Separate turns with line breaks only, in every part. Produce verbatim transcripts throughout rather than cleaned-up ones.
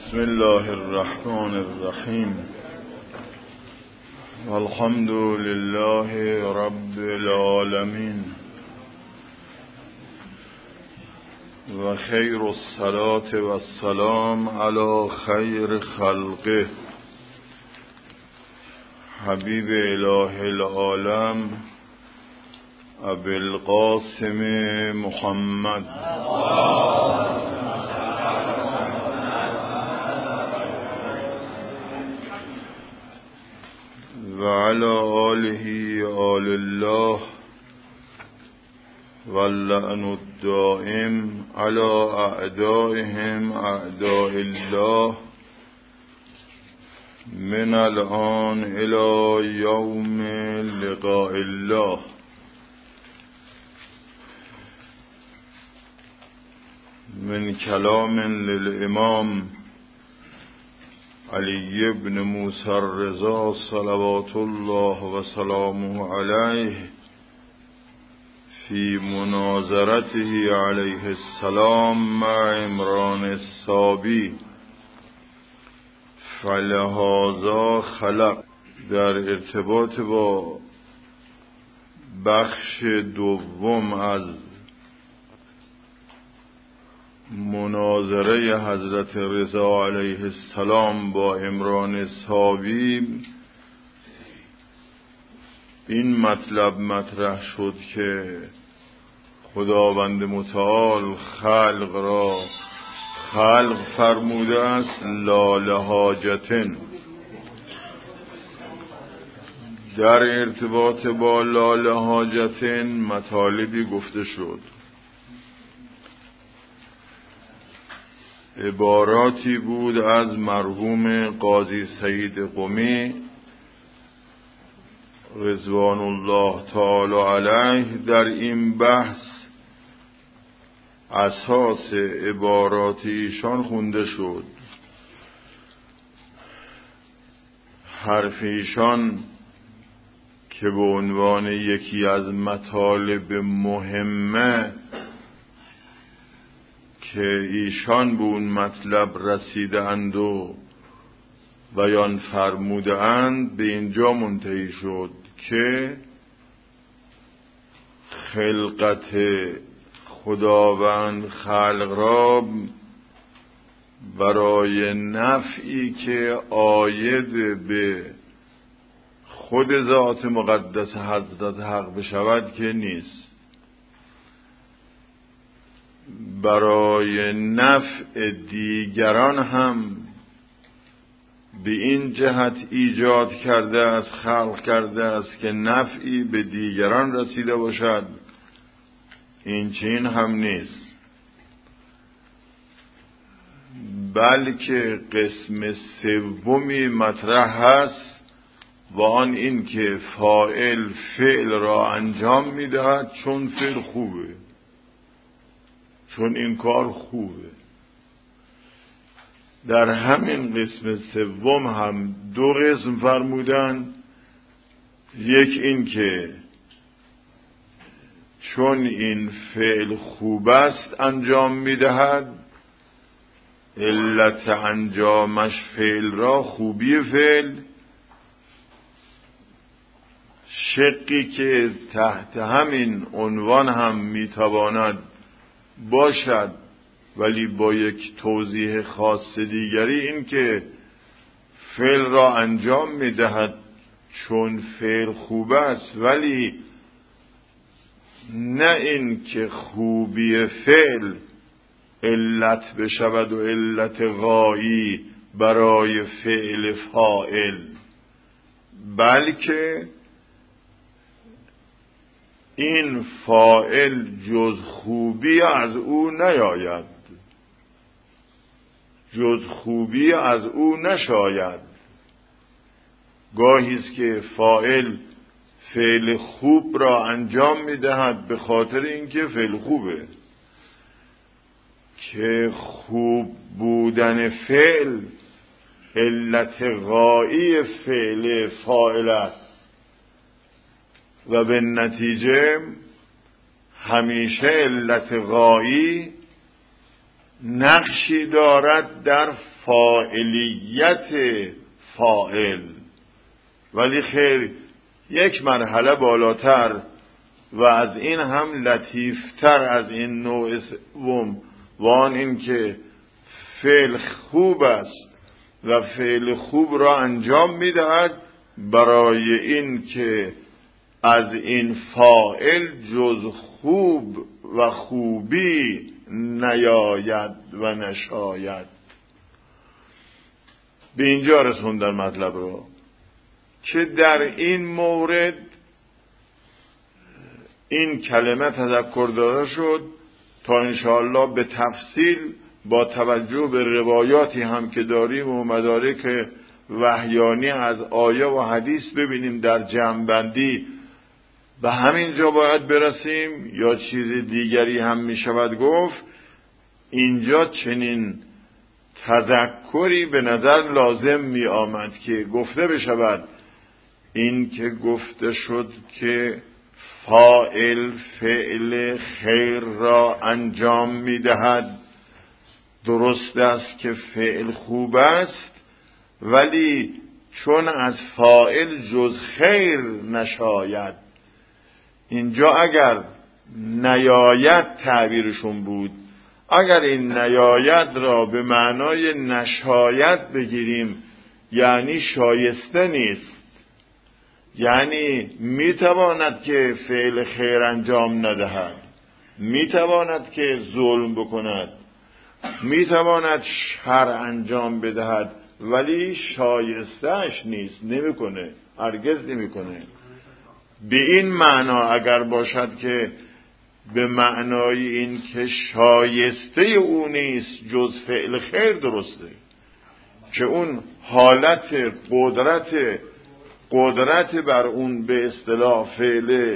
بسم الله الرحمن الرحیم والحمد لله رب العالمین و خیر الصلاة و السلام علی خیر خلقه حبیب اله العالم ابی القاسم محمد و علی آله آل الله واللعن الدائم علی اعدائهم اعداء الله من الآن الى یوم لقاء الله. من کلام للامام علی بن موسی الرضا صلوات الله و سلامه علیه فی مناظرته علیه السلام مع عمران الصابی فلهذا خلق، در ارتباط با بخش دوم از مناظره حضرت رضا علیه السلام با عمران صابی این مطلب مطرح شد که خداوند متعال خلق را خلق فرموده است لا لحاجتن. در ارتباط با لا لحاجتن مطالبی گفته شد، عباراتی بود از مرحوم قاضی سعید قمی رضوان الله تعالی علیه. در این بحث اساس عبارات ایشان خونده شد. حرف ایشان که به عنوان یکی از مطالب مهمه که ایشان به اون مطلب رسیده اند و بیان فرموده اند به اینجا منتهی شد که خلقت خداوند خلق را برای نفعی که عاید به خود ذات مقدس حضرت حق بشود که نیست، برای نفع دیگران هم به این جهت ایجاد کرده است، خلق کرده است که نفعی به دیگران رسیده باشد. این چین هم نیست، بلکه قسم سومی مطرح هست و آن این که فاعل فعل را انجام میدهد چون فعل خوبه، چون این کار خوبه. در همین قسم سوم هم دو قسم فرمودن، یک این که چون این فعل خوب است انجام میدهد، علت انجامش فعل را خوبی فعل، شقی که تحت همین عنوان هم میتواند باشد ولی با یک توضیح خاص دیگری، این که فعل را انجام میدهد چون فعل خوب است، ولی نه این که خوبی فعل علت بشود و علت غایی برای فعل فاعل، بلکه این فاعل جز خوبی از او نیاید، جز خوبی از او نشاید. گاهی است که فاعل فعل خوب را انجام میدهد به خاطر اینکه فعل خوبه، که خوب بودن فعل علت غایی فعل فاعل است و به نتیجه همیشه علت غایی نقشی دارد در فاعلیت فاعل، ولی خیر یک مرحله بالاتر و از این هم لطیفتر از این نوع سوم، و آن این که فعل خوب است و فعل خوب را انجام می‌دهد برای این که از این فاعل جز خوب و خوبی نیاید و نشاید. به اینجا رسوندن مطلب رو که در این مورد این کلمه تذکر داده شد تا انشاءالله به تفصیل با توجه به روایاتی هم که داریم و مدارک وحیانی از آیه و حدیث ببینیم در جمع‌بندی به همین جا باید برسیم یا چیز دیگری هم می شود گفت. اینجا چنین تذکری به نظر لازم می آمد که گفته بشود، این که گفته شد که فاعل فعل خیر را انجام می دهد، درست است که فعل خوب است، ولی چون از فاعل جز خیر نشاید. اینجا اگر نیاید تعبیرشون بود، اگر این نیاید را به معنای نشاید بگیریم یعنی شایسته نیست، یعنی میتواند که فعل خیر انجام ندهد، میتواند که ظلم بکند، میتواند شر انجام بدهد، ولی شایستهش نیست، نمیکنه، هرگز نمیکنه. به این معنا اگر باشد که به معنای این که شایسته او نیست جز فعل خیر، درسته که اون حالت قدرت قدرت بر اون به اصطلاح فعل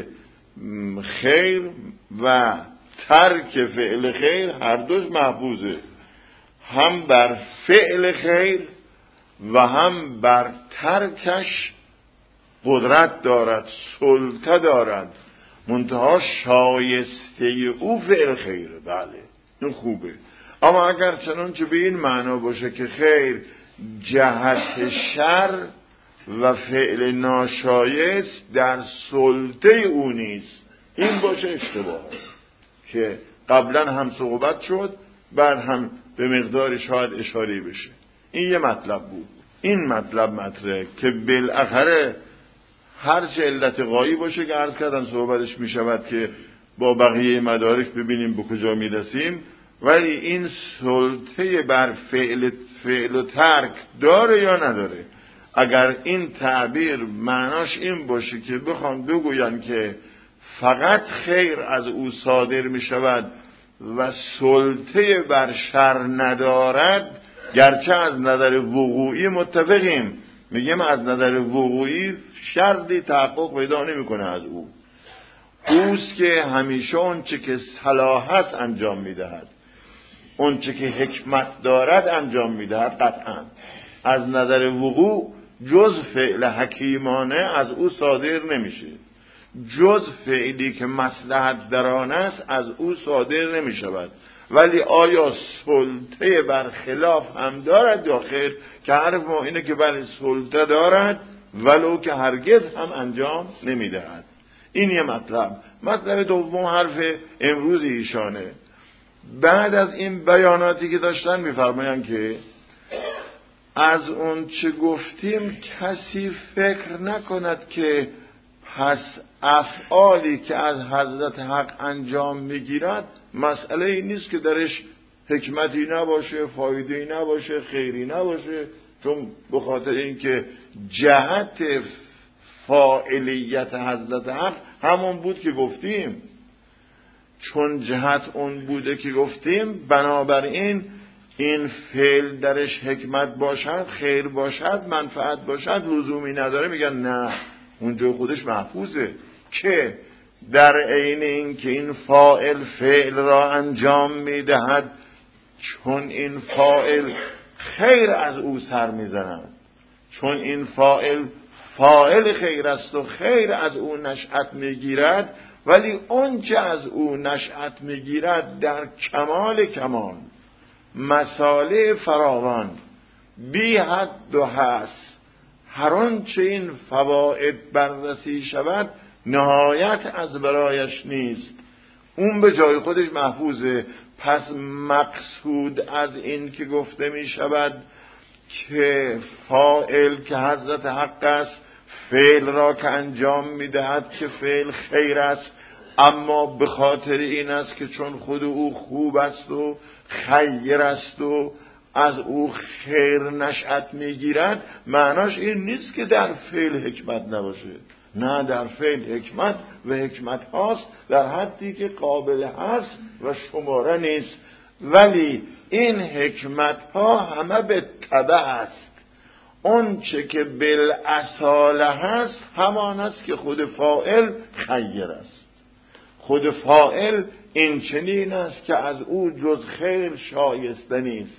خیر و ترک فعل خیر هر دوش محفوظه، هم بر فعل خیر و هم بر ترکش قدرت دارد، سلطه دارد، منتها شایسته او فعل خیره. بله این خوبه، اما اگر چنانچه به این معنا باشه که خیر جهت شر و فعل ناشایست در سلطه او نیست، این باشه اشتباه که قبلا هم صحبت شد، بعد هم به مقدار شاید اشاره بشه. این یه مطلب بود. این مطلب مطرحه که بالاخره هر چه علت غایی باشه که عرض کردن صحبتش می شود که با بقیه مدارک ببینیم به کجا می رسیم، ولی این سلطه بر فعل, فعل و ترک داره یا نداره. اگر این تعبیر معناش این باشه که بخوان بگوین که فقط خیر از او صادر می شود و سلطه بر شر ندارد، گرچه از نظر وقوعی متفقیم، میگیم از نظر وقوعی شرطی تحقق پیدا نمیکنه از او، اوست که همیشه اون چه که صلاح است انجام میدهد، اون چه که حکمت دارد انجام میدهد. قطعا از نظر وقوع جز فعل حکیمانه از او صادر نمیشه، جز فعلی که مصلحت در آن است از او صادر نمیشود. ولی آیا سلطه بر خلاف هم دارد یا خیر؟ که حرف ما اینه که بله سلطه دارد، ولو که هرگز هم انجام نمیدهد. این یه مطلب. مطلب دوم حرف امروز ایشانه. بعد از این بیاناتی که داشتن میفرمایند که از اون چه گفتیم کسی فکر نکند که پس افعالی که از حضرت حق انجام میگیرد مسئله این نیست که درش حکمتی نباشه، فایده‌ای نباشه، خیری نباشه، چون به خاطر اینکه جهت فاعلیت حضرت حق همون بود که گفتیم، چون جهت اون بوده که گفتیم، بنابراین این فعل درش حکمت باشد، خیر باشد، منفعت باشد، لزومی نداره. میگن نه، اونجا خودش محفوظه که در عین این که این فاعل فعل را انجام میدهد، چون این فاعل خیر از او سر میزند، چون این فاعل فاعل خیر است و خیر از او نشأت میگیرد، ولی اون چه از او نشأت میگیرد در کمال کمال مساله فراوان بی حد و هست، هر آنچه این فواید بررسی شود نهایت از برایش نیست، اون به جای خودش محفوظه. پس مقصود از این که گفته می شود که فاعل که حضرت حق است، فعل را که انجام می دهد که فعل خیر است، اما به خاطر این است که چون خود او خوب است و خیر است و از او خیر نشأت می گیرد، معناش این نیست که در فعل حکمت نباشه. نه، در فعل حکمت و حکمت هاست در حدی که قابل هست و شماره نیست، ولی این حکمت ها همه به تبع است. اون چه که بالاصاله هست همان است که خود فاعل خیر است. خود فاعل این چنین است که از او جز خیر شایسته نیست.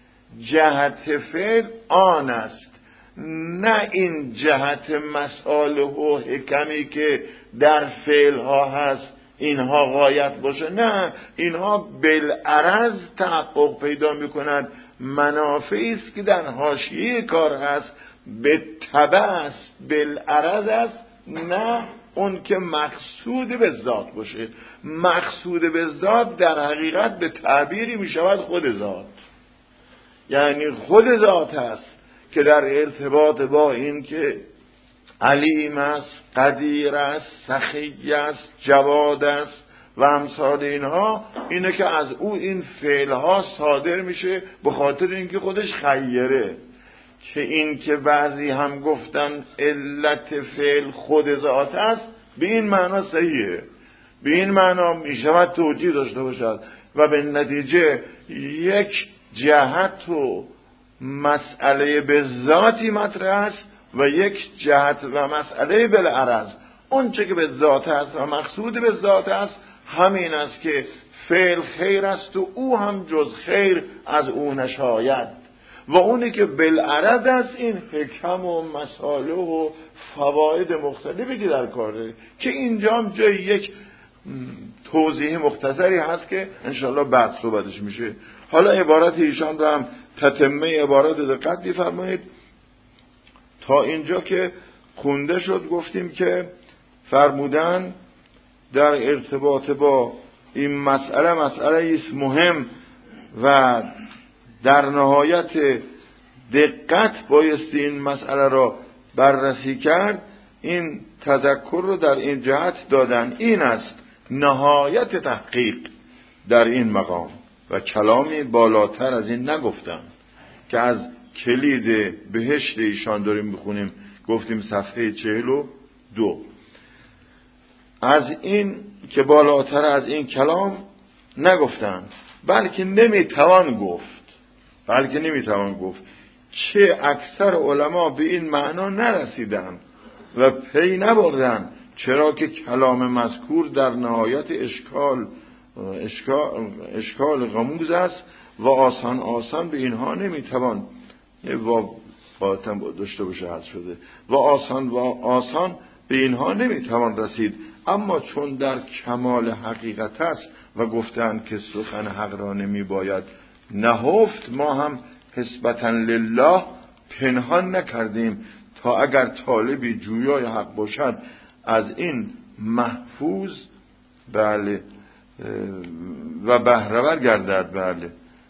جهت فعل آن است، نه این جهت مساله و حکمی که در فعل ها هست اینها غایت باشه. نه، اینها بالعرض تحقق پیدا میکنند. منافعی است که در حاشیه کار هست، به تبع است، بالعرض است، نه اون که مقصود به ذات باشه. مقصود به ذات در حقیقت به تعبیری میشود خود ذات، یعنی خود ذات است که در ارتباط با این که علیم است، قدیر است، سخی است، جواد است و امثال اینها، اینه که از او این فعلها صادر میشه به خاطر اینکه خودش خیره. که این که بعضی هم گفتن علت فعل خود ذات است، به این معنا صحیحه، به این معنا میشود توجیه داشته باشد و به نتیجه یک جهت و مسئله به ذاتی مطرح است و یک جهت و مسئله بالعرض. اون چه که به ذات است و مقصود به ذات است همین است که فعل خیر است و او هم جز خیر از او نشاید، و اونی که بالعرض است این حکم و مساله و فواید مختلفی که در کاره، که اینجا هم جای یک توضیح مختصری هست که انشاءالله بعد صحبتش میشه. حالا عبارت ایشان رو هم تتمه عبارت دقت بفرمایید. تا اینجا که خونده شد گفتیم که فرمودن در ارتباط با این مسئله مسئله است مهم و در نهایت دقت بایستی این مسئله را بررسی کرد. این تذکر رو در این جهت دادن، این است نهایت تحقیق در این مقام و کلامی بالاتر از این نگفتم که از کلید بهشت ایشان داریم بخونیم. گفتیم صفحه چهل و دو. از این که بالاتر از این کلام نگفتند، بلکه نمیتوان گفت بلکه نمیتوان گفت چه اکثر علما به این معنا نرسیدند و پی نبردند، چرا که کلام مذکور در نهایت اشکال اشکال, اشکال غموز است و آسان آسان به اینها نمیتوان و باطن داشته باشه حد شده و آسان و آسان به اینها نمیتوان رسید. اما چون در کمال حقیقت است و گفتند که سخن حق را نمی باید نهفت، ما هم حسبتاً لله پنهان نکردیم تا اگر طالبی جویای حق باشد از این محفوظ بله و بهره‌ور گردد، بله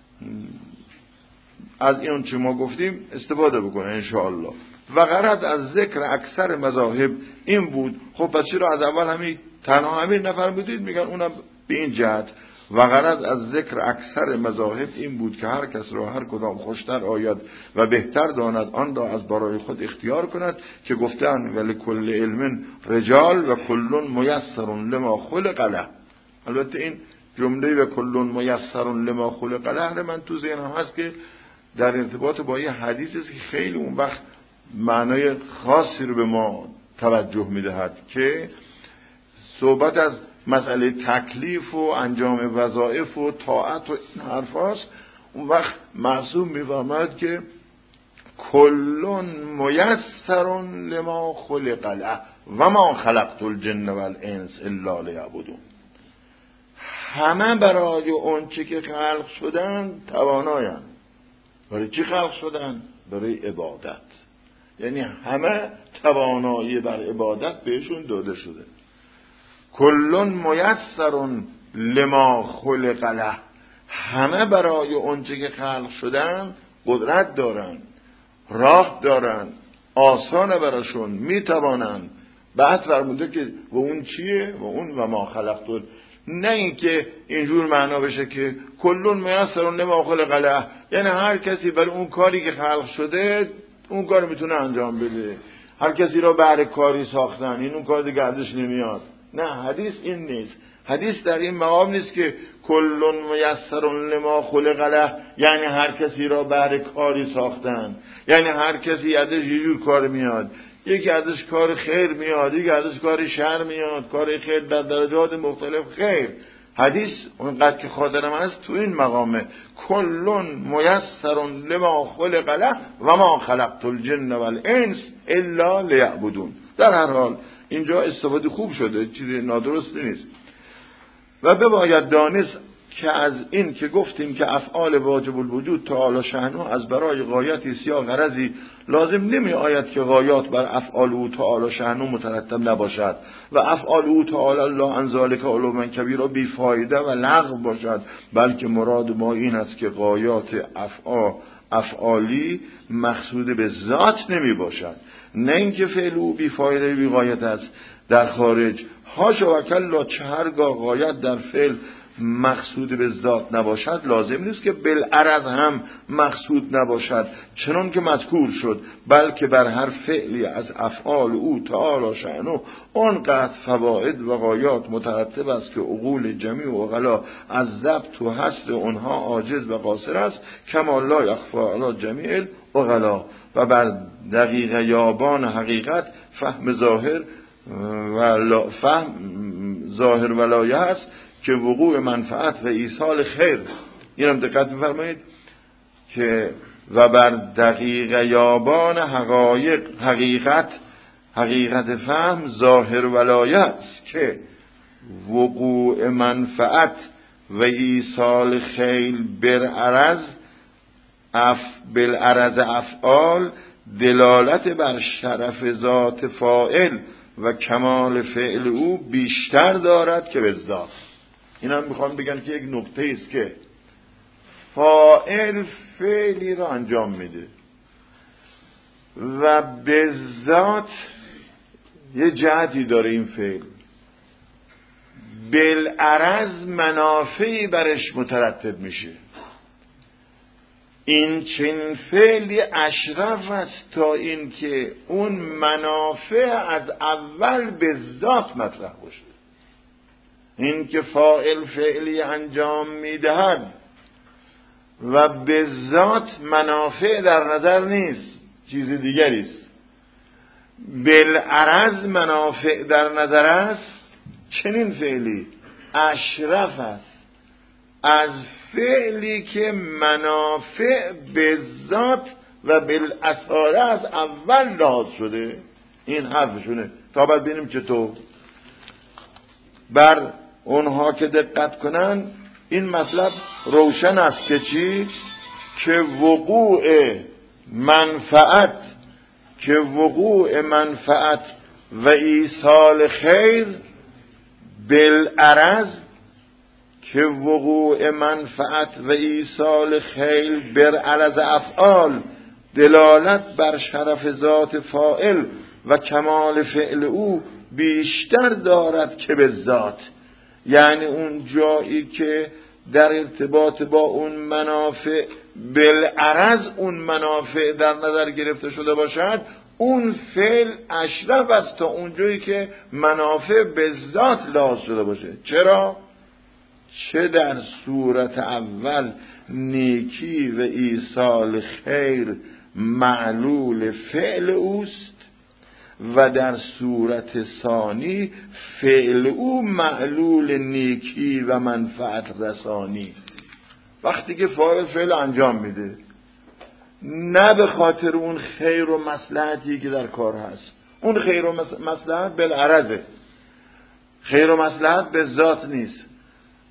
از این چه ما گفتیم استفاده بکنه انشاءالله. و غرض از ذکر اکثر مذاهب این بود. خب پس چرا از اول همین تنها همین نفر بودید؟ میگن اونم به این جهت. و غرض از ذکر اکثر مذاهب این بود که هر کس را هر کدام خوشتر آید و بهتر داند آن را از برای خود اختیار کند، که گفتن ولکل علم رجال و کل میسر لما خلق له. البته این جمله و کل میسر لما خلق له من تو ذهنم هست که در ارتباط با یه حدیثی است که خیلی اون وقت معنای خاصی رو به ما توجه میدهد، که صحبت از مسئله تکلیف و انجام وظایف و طاعت و این حرف هاست. اون وقت معصوم میفرماید که کلون میسر لما خلق له و ما خلقت الجن والانس الا لیعبدون. همه برای اون چی که خلق شدن توانایند. برای چی خلق شدن؟ برای عبادت. یعنی همه توانایی بر عبادت بهشون داده شده. کلون میسرون لما خلق له، همه برای اون چی که خلق شدن قدرت دارن، راه دارن، آسانه براشون، میتوانن. بعد فرموده که و اون چیه؟ و اون و ما خلقتون. نه اینکه اینجور معنا بشه که کلون میسرون لما خلق له، یعنی هر کسی برای اون کاری که خلق شده اون کار میتونه انجام بده. هر کسی را بهر کاری ساختن، این اون کار دیگه ازش نمیاد. نه، حدیث این نیست. حدیث در این مقام نیست که کلون میسرون لما خلق له یعنی هر کسی را بهر کاری ساختن، یعنی هر کسی ازش یه جور کار میاد. یکی ازش کار خیر میاد، یکی ازش کار شر میاد. کار خیر در درجات مختلف خیر. حدیث اونقدر که خاطرم هست تو این مقامه کلون میسرون لما خلق له و ما خلقت الجن والانس الا لیعبدون. در هر حال اینجا استفاده خوب شده، چیزی نادرست نیست. و بباید دانست که از این که گفتیم که افعال واجب الوجود تعالی شأنه از برای غایتی یا غرضی لازم نمی آید که غایات بر افعال او تعالی شأنه مترتب نباشد و افعال او تعالی الله عن ذلک علوا کبیرا بی فایده و لغو باشد، بلکه مراد ما این است که غایات افعال افعالی مقصود به ذات نمی باشد، نه اینکه فعل او بی فایده بی غایت است در خارج. حاشا و کلا، چه هرگاه غایت در فعل مقصود به ذات نباشد لازم نیست که بالعرض هم مقصود نباشد چنان که مذکور شد، بلکه بر هر فعلی از افعال او تعالی شأنه آنقدر فواید و غایات مترتب است که عقول جمیع و عقلا از ضبط و حصر آنها عاجز و قاصر است، کما لا یخفی علی جمیع العقلا. و بر دقیق یابان حقیقت فهم ظاهر و فهم ظاهر ولایه است که وقوع منفعت و ایصال خیر. این هم دقت می‌فرمایید که و بر دقیق یابان حقایق حقیقت حقیقت فهم ظاهر ولایه است که وقوع منفعت و ایصال خیر بالعرض اف بالعرض افعال دلالت بر شرف ذات فاعل و کمال فعل او بیشتر دارد که به ذات. این هم میخوام بگن که یک نکته است که فاعل فعلی را انجام میده و به ذات یه جهتی داره این فعل، بالعرض منافعی برش مترتب میشه. این چنین فعلی اشرف است تا این که اون منافع از اول به ذات مطرح باشه. این که فاعل فعلی انجام میدهد و به ذات منافع در نظر نیست، چیز دیگری است. بالعرض منافع در نظر است، چنین فعلی اشرف است از فعلی که منافع به ذات و بالاصاله از اول لحاظ شده. این حرفشونه تا بعد ببینیم چطور. بر اونها که دقت کنن این مطلب روشن است که چی؟ که وقوع منفعت که وقوع منفعت و ایصال خیر بالعرض که وقوع منفعت و ایصال خیر بالعرض افعال دلالت بر شرف ذات فاعل و کمال فعل او بیشتر دارد که به ذات. یعنی اون جایی که در ارتباط با اون منافع بالعرض اون منافع در نظر گرفته شده باشد، اون فعل اشرف است تا اون جایی که منافع به ذات لحاظ شده باشه. چرا؟ چه در صورت اول نیکی و ایصال خیر معلول فعل اوست و در صورت ثانی فعل او معلول نیکی و منفعت رسانی. وقتی که فاعل فعل انجام میده نه به خاطر اون خیر و مصلحتی که در کار هست، اون خیر و مصلحت بالعرضه، خیر و مصلحت به ذات نیست،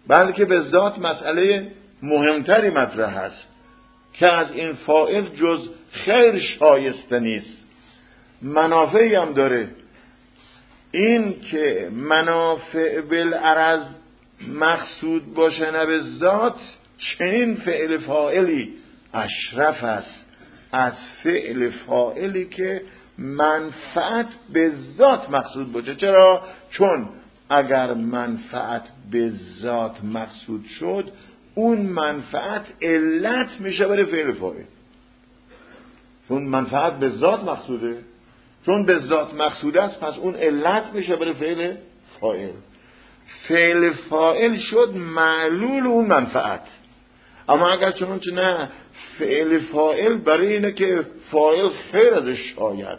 بلکه به ذات مسئله مهمتری مطرح است که از این فاعل جز خیر شایسته نیست. منافعی هم داره. این که منافع بالعرض مقصود باشه نه به ذات، چنین فعل فاعلی اشرف است از فعل فاعلی که منفعت به ذات مقصود باشه. چرا؟ چون اگر منفعت به ذات مقصود شد، اون منفعت علت میشه برای فعل فاعل. چون منفعت به ذات مقصوده، چون به ذات مقصود است، پس اون علت میشه برای فعل فاعل. فعل فاعل شد معلول اون منفعت. اما اگر چنانچه نه، فعل فاعل برای اینه که فاعل خیر ازش شاید.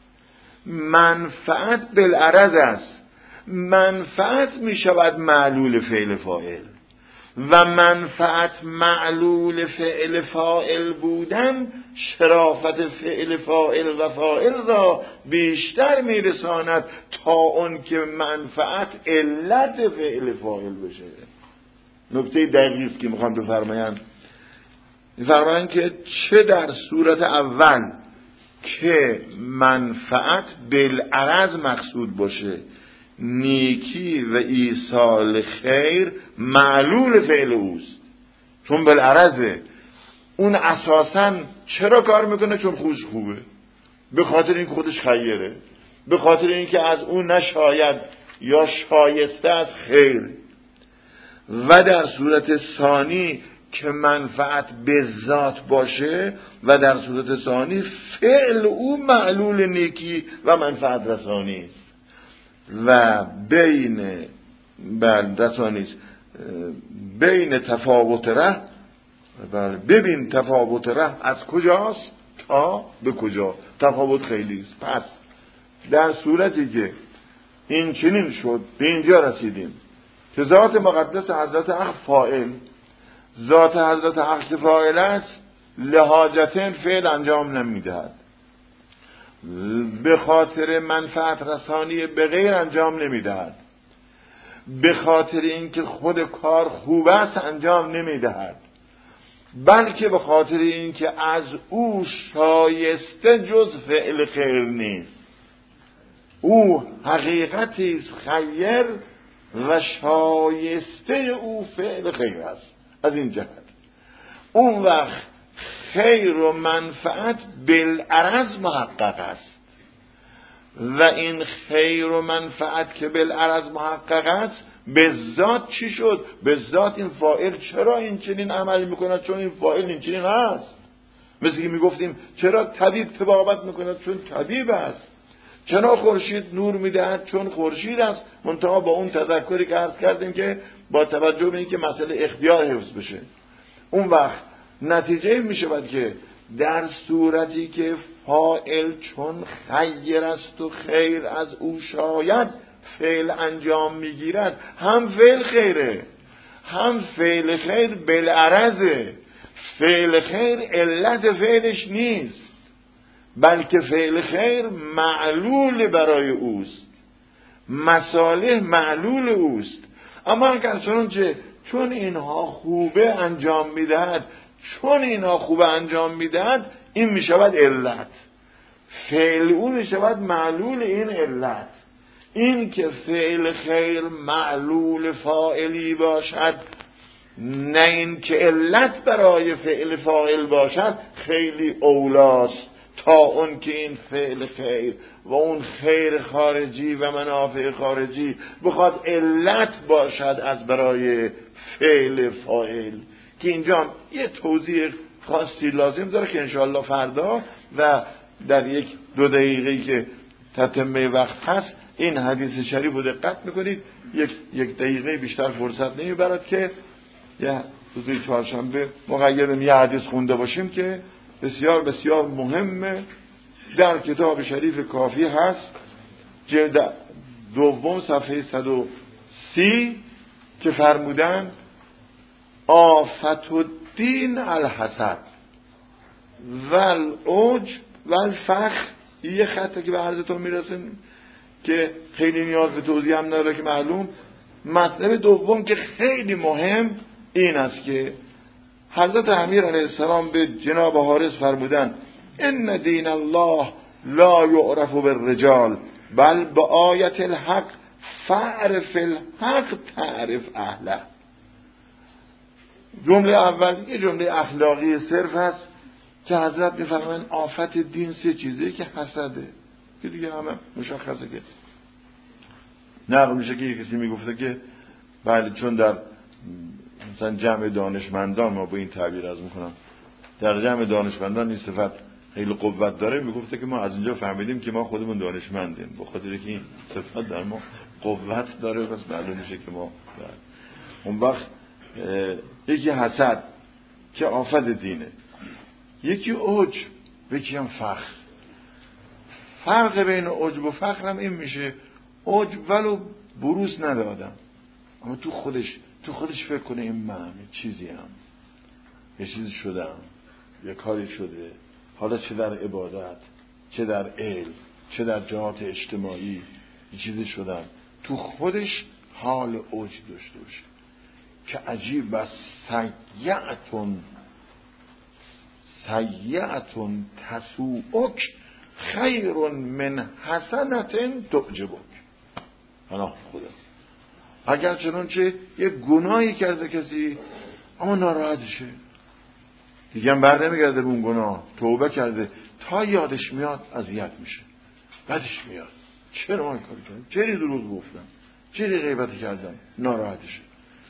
منفعت بالعرض است، منفعت میشود معلول فعل فاعل و منفعت معلول فعل فاعل بودن شرافت فعل فاعل و فاعل را بیشتر میرساند تا اون که منفعت علت فعل فاعل بشه. نکته دقیقی است که میخوام بفرمایند. میفرمایند که چه در صورت اول که منفعت بالعرض مقصود باشه، نیکی و ایصال خیر معلول فعل اوست، چون بالعرضه. اون اساساً چرا کار میکنه؟ چون خودش خوبه، به خاطر این خودش خیره، به خاطر اینکه از اون نشاید یا شایسته از خیر. و در صورت ثانی که منفعت به ذات باشه و در صورت ثانی فعل او معلول نیکی و منفعت رسانی است و بین بل رسانی است بین تفاوت ره. بله، ببین تفاوت ره از کجاست تا به کجا. تفاوت خیلی است. پس در صورتی که این چنین شد، به اینجا رسیدیم که ذات مقدس حضرت حق فاعل، ذات حضرت حق فاعل است، لحاجتین فعل انجام نمیدهد، به خاطر منفعت رسانی به غیر انجام نمیدهد، به خاطر اینکه خود کار خوب است انجام نمیدهد، بلکه به خاطر اینکه از او شایسته جز فعل خیر نیست. او حقیقتی است خیر و شایسته او فعل خیر است. از این جهت اون وقت خیر و منفعت بالعرض محقق است و این خیر و منفعت که بالعرض محقق است به ذات چی شد؟ به ذات این فاعل چرا این چنین عمل میکند؟ چون این فاعل این چنین هست. مثل که میگفتیم چرا طبیب طبابت میکند؟ چون طبیب است. چرا خورشید نور میدهد؟ چون خورشید است. منتها با اون تذکری که عرض کردیم که با توجه به اینکه مسئله اختیار حفظ بشه، اون وقت نتیجه میشود که در صورتی که فاعل چون خیر است و خیر از او شاید فعل انجام میگیرد، هم فعل خیره هم فعل خیر بالعرضه. فعل خیر علت فعلش نیست، بلکه فعل خیر معلول برای اوست، مصالح معلول اوست. اما اگر چنانچه چون اینها خوبه انجام میدهد، چون اینها خوبه انجام میدهد، این میشود علت، فعل او میشود معلول این علت. این که فعل خیر معلول فاعلی باشد، نه این که علت برای فعل فاعل باشد، خیلی اولاست تا اون که این فعل خیر و اون خیر خارجی و منافع خارجی بخواد علت باشد از برای فعل فاعل. که اینجا یه توضیح خاصی لازم داره که انشاءالله فردا و در یک دو دقیقه‌ای که تتمه وقت هست این حدیث شریف رو دقت میکنید. یک یک دقیقه بیشتر فرصت نمیبرد که یه روز چهارشنبه مقید یه حدیث خونده باشیم که بسیار بسیار مهمه. در کتاب شریف کافی هست، جلد دوم صفحه صد و سی، که فرمودن آفت الدین الحسد والعجب والفخر. یه خطه که به عرضتون میرسه که خیلی نیاز به توضیح هم نداره که معلوم مطلب دوم که خیلی مهم این است که حضرت امیر علیه السلام به جناب حارث فرمودن ان دین الله لا یعرف بالرجال بل بآیت الحق فاعرف الحق تعرف اهله. جمله اول یه جمله اخلاقی صرف است که حضرت میفرمایند آفت دین سه چیزه که حسده، که دیگه همه مشخصه که نقل میشه که یه کسی میگفته که بله چون در مثلا جمع دانشمندان، ما با این تعبیر از میکنم، در جمع دانشمندان این صفت خیلی قوت داره، میگفته که ما از اینجا فهمیدیم که ما خودمون دانشمندیم، به خاطر که این صفت در ما قوت داره بس معلوم میشه که ما داره. اون وقت یکی حسد که آفت دینه، یکی عجب، یکی هم فخر. فرق بین عجب و فخر هم این میشه عجب ولو بروز ندادم اما تو خودش تو خودش فکر کنه این من چیزی هم، یه چیزی شدم، یه کاری شده، حالا چه در عبادت، چه در علم، چه در جهات اجتماعی یه چیزی شدم، تو خودش حال عجب داشته باشه که عجیب است. سیئتون سیئتون تسوءک خیر من حسنت تعجبک. پناه خدا. اگر چنانچه یه گناهی کرده کسی اما ناراحتشه، دیگه هم بر نمیگرده به اون گناه، توبه کرده، تا یادش میاد اذیت میشه، بدش میاد، چرا این کاری کردم، چرا دروغ گفتم، چرا غیبت کردم، ناراحتشه.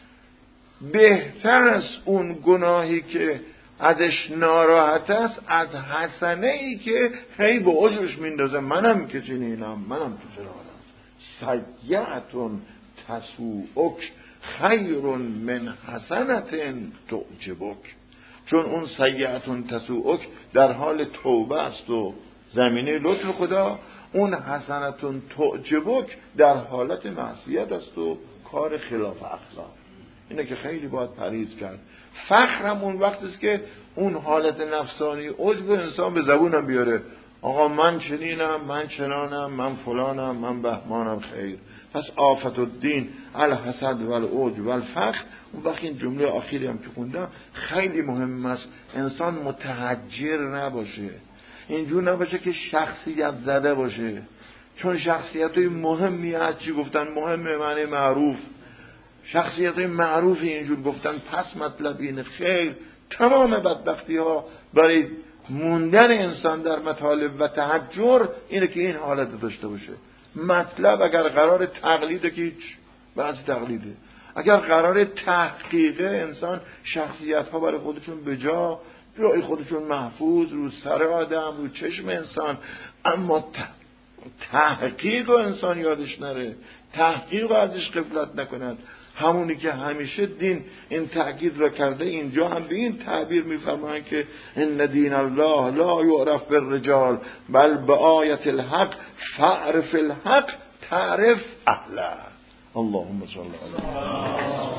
بهتر از اون گناهی که ازش ناراحت است از حسنه ای که هی به عجبش میندازه، منم که چنینم، منم تو چرا سیئتون تسوءک خیر من حسنت تعجبک. چون اون سیئتون تسوءک در حال توبه است و زمینه لطف خدا، اون حسنتون تعجبک در حالت معصیت است و کار خلاف اخلاق. اینه که خیلی باید پرهیز کرد. فخرم اون وقت است که اون حالت نفسانی عجب انسان به زبونم بیاره، آقا من چنینم، من چنانم، من فلانم، من بهمانم. خیر. پس آفت الدین الحسد والعجب والفخر. اون وقت این جمله آخری هم که خوندم خیلی مهم است، انسان متحجر نباشه، اینجور نباشه که شخصیت زده باشه، چون شخصیت های مهمی هست، چی گفتن مهمه معنی معروف، شخصیت های معروفی اینجور گفتن، پس مطلب اینه خیر تمام بدبختی ها برای موندن انسان در مطالب و تحجر اینه که این حالت داشته باشه. مطلب اگر قرار تقلیده که هیچ، بعضی تقلیده، اگر قرار تحقیقه انسان شخصیت ها برای خودشون بجا، جای خودشون محفوظ رو سر آدم، رو چشم انسان، اما تحقیق و انسان یادش نره، تحقیق و ازش غفلت نکند. همونی که همیشه دین این تأکید را کرده، اینجا هم به این تعبیر می‌فرمایند که ان دین الله لا یعرف بالرجال بل بآیت الحق فاعرف الحق تعرف اهله. اللهم صل علی